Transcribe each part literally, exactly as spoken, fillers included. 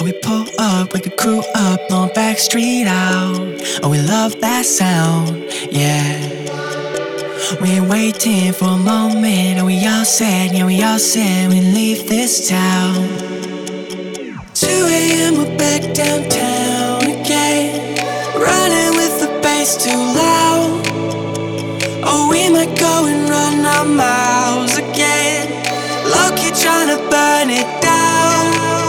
Oh, we pull up, wake the crew up on Backstreet out. Oh, we love that sound, yeah. We ain't waiting for a moment. And we all said, yeah, we all said we leave this town. two a.m. we're back downtown again, running with the bass too loud. Oh, we might go and run our mouths again, low-key trying to burn it down.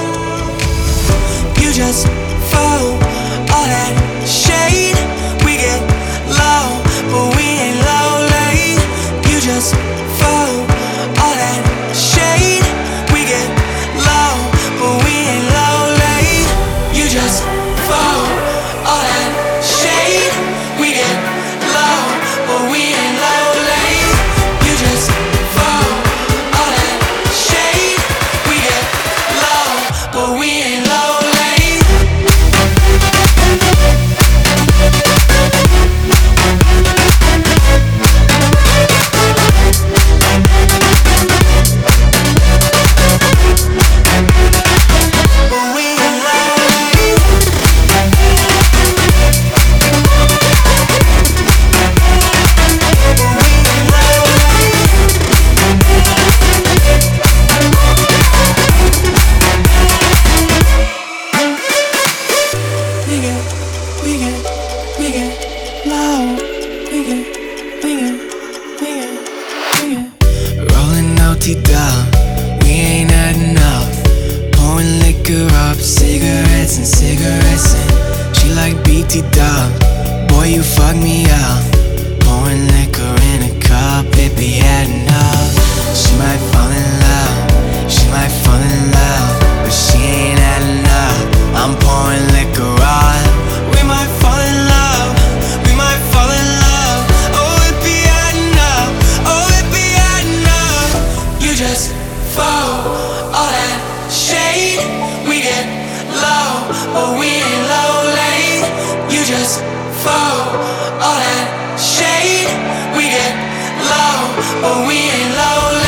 You just follow all that shade. We get low, but we ain't low late. You just follow all that shade. We get low, but we ain't low late. You just follow all that shade. We get low, but we ain't low late. You just follow all that shade. We get low, but we ain't low late. We ain't had enough. Pouring liquor up, cigarettes and cigarettes and she like B T dub. Boy, you fuck me up. Pouring liquor in a cup, it be had enough. She might fall in love, she might fall in love, but she ain't had enough. I'm pouring liquor up. We might fall in love, we might fall in love. Oh, it be had enough, oh, it be had enough. You just follow all that shade. We get low, but we ain't low late. You just follow all that shade. We get low, but we ain't low late.